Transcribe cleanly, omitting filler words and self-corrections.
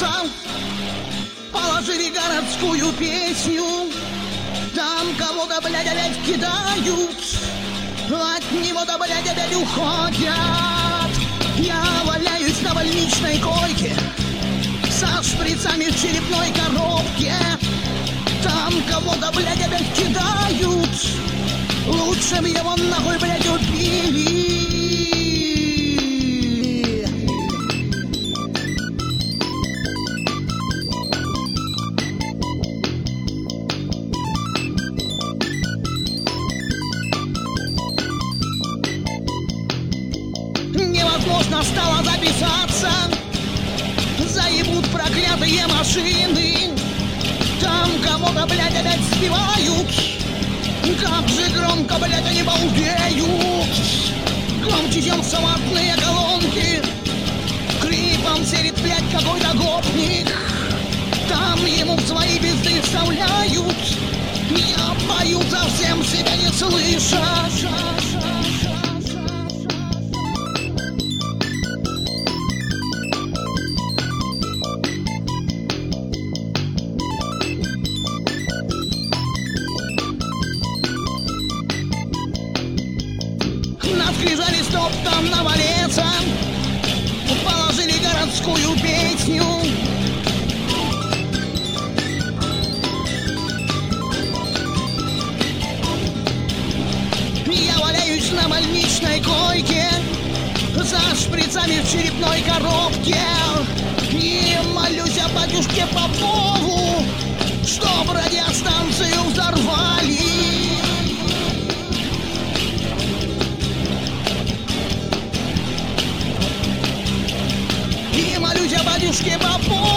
записаться. Положили городскую песню. Там кого-то, блядь, опять кидают, от него-то, блядь, опять уходят. Я валяюсь на больничной койке со шприцами в черепной коробке. Там кого-то, блядь, опять кидают. Лучше бы его нахуй, блядь, убили. Невозможно стало записаться. Заебут проклятые машины. Там кого-то, блядь, опять сбивают. Как же громко, блядь, они балдеют. Громче, чем салатные колонки. Крипом серит, блядь, какой-то гопник. Там ему в свои пизды вставляют. Я пою, совсем себя не слыша. Наскрижали стоп там навалиться. Положили городскую песню. Я валяюсь на больничной койке за шприцами в черепной коробке. И молюсь о батюшке Попову, чтоб радиостанцию взорвали. И молюсь о батюшке Попову,